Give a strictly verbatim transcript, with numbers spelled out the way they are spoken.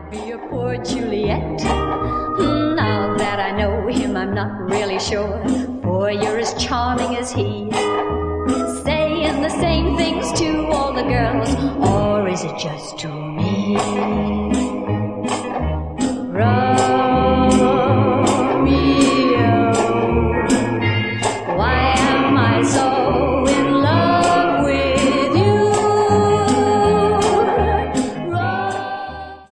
might be a poor Juliet. Now that I know him, I'm not really sure, for you're as charming as he. Saying the same things to all the girls, or is it just to me? Romeo, why am I so